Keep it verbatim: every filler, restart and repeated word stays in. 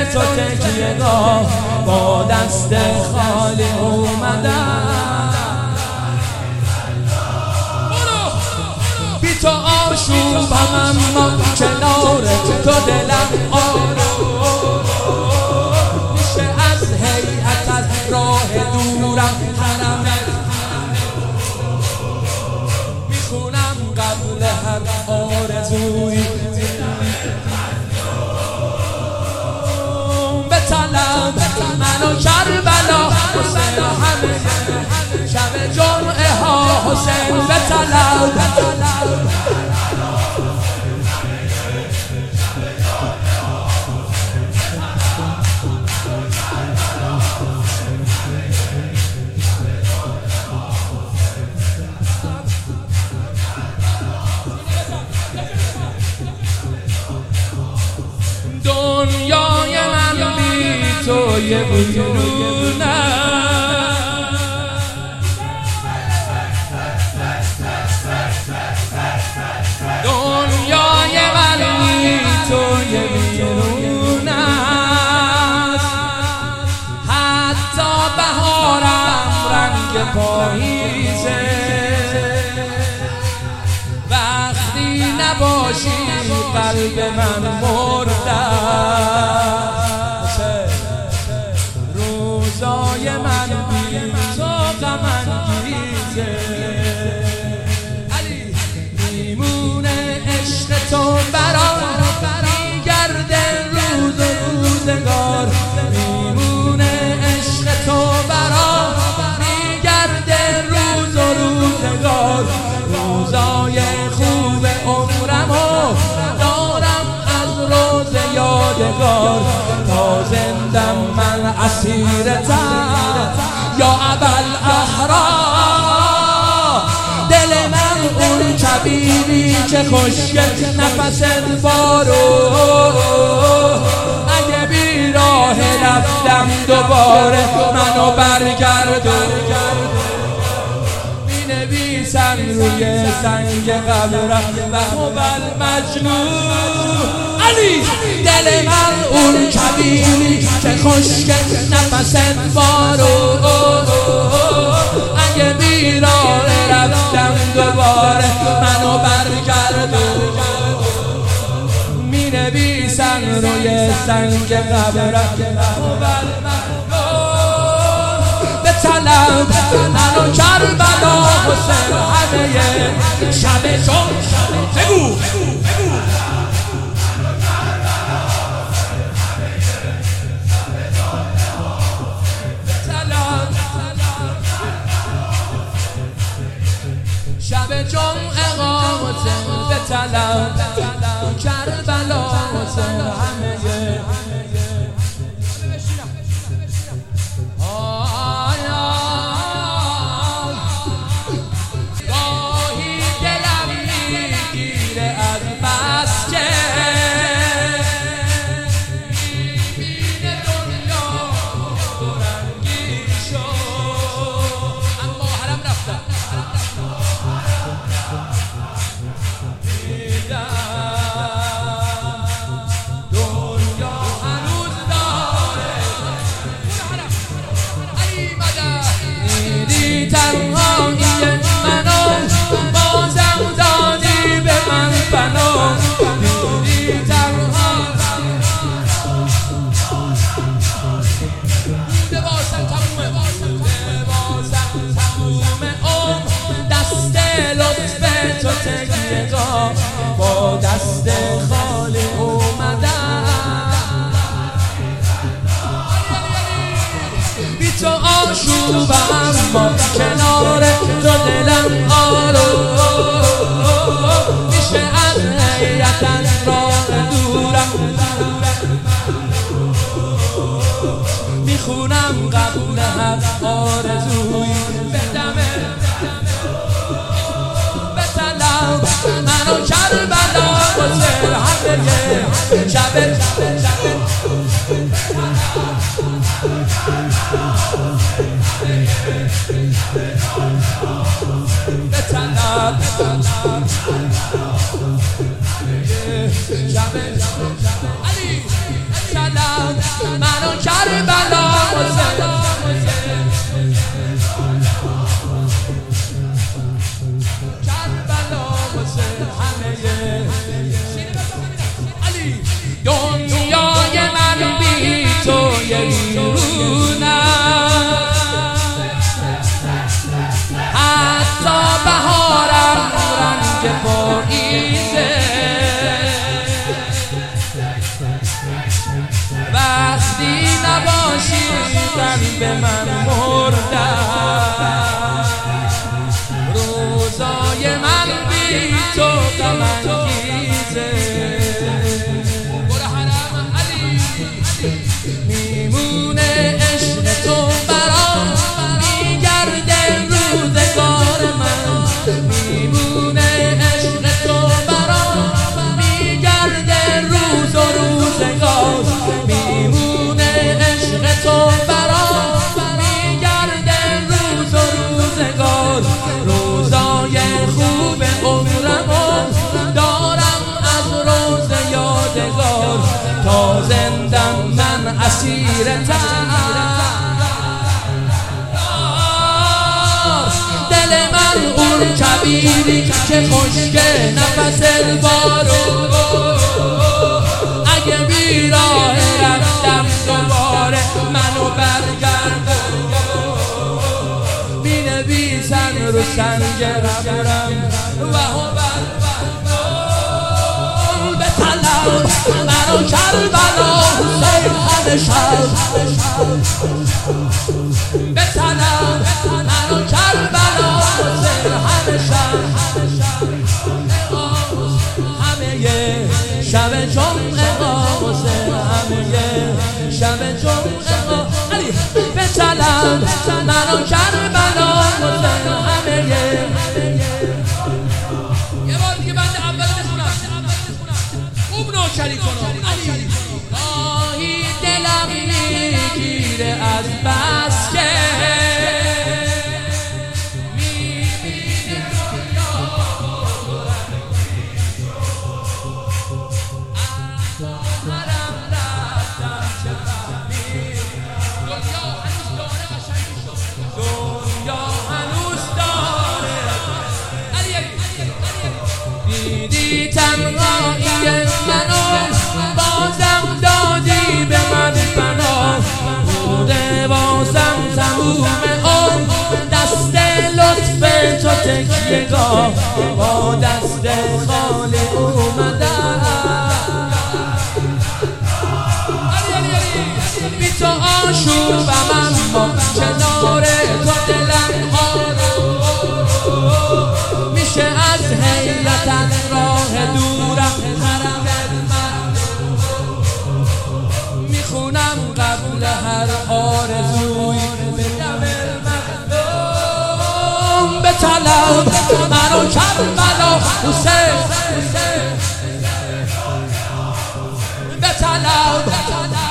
تو تکیه گاه با دست خالی اومدم. بی تو آشوبم اما کنار تو دلم آروم میشه. از هیئت از راه دورم حرمت میخونم قبل هر آرزویی. به طلب منو کربلا حسین همه شب جمعه ها حسین به طلب. دنیای من بی تو یه بیرونه، دنیای من بی تو یه بیرونه، حتی بهارم رنگ پاییزه. وقتی نباشی قلب من مرده، روزای من بی تو غم انگیزه. میمونه عشق تو برام میگرده روز و روزگار، میمونه عشق تو برام میگرده روز و روزگار. روزای خوب عمرمو دارم از روز یادگار، تا زندم من اسیرتم یا ابوالأحرار. دل من اون کبیری که خشک نفس بارو، اگه بی راه رفتم دوباره منو برگردون. نویسن روی سنگ قبرم و هوال مجنون علی. دل من اون کبیری که خشک نفس بارو، اگه بی راه رفتم دوباره منو برگردون. می نویسن روی سنگ قبرم و هوال مجنون. به طلب منو کربلا حسین همه شب چون بگو شب جمعه حسین به طلب کربلا حسین همه با دست خالی اومدم. بی تو آشوبم اما کنار تو دلم آروم میشه. از هیئت از راه دورم میخونم قبل هر آرزوی. بدمه به طلب منو کربلا حسین همه شب به طلب علی طلب منو کربلا حسین کربلا حسین همه علی دنیای من بی تو یه ویرونه حتی بهارم رنگ پاییزه وقتی نباشی قلب من مردم روزای من بی تو غم انگیزه برو حرم علی میمونه عشق تو برام میگرده روزگار من میمونه عشق تو برام میگرده روز و روزگار میمونه عشق تو برام میگرده روز و روزگار روزای خوب عمرمو دارم از روز یادگار تا زندم من اسیرتم دل من اون کبیری که خشک نفس بارو اگه بی راه رفتم دوباره منو برگردون می نویسن رو سنگ قبرم و هم به طلب منو کربلا حسین همه شب به طلب منو کربلا حسین همه شب همه یه شب جمعه ها حسین همه یه شب جمعه ها علی به طلب منو کربلا حسین همه یه یه بار دیگه بنده اول بخونم خوب نوکری کنم علی گاهی دلم میگیره از بس که میبینه دنیا از خواهرم رفتم چه فهمی دنیا هنوز داره قشنگی شد دنیا هنوز داره علی علی دیدی تنهایی منو بازم دادی به من فنا بوده بازم تموم اون دست لطف تو تکیه‌گاه با دست خالی اومدم بی تو آشوبم اما کنار تو دلم آروم میشه از حیرتت راه دورم حرم من میخونم قبل هر آرزوی به دم مردم به طلب منو کربلا حسین به طلب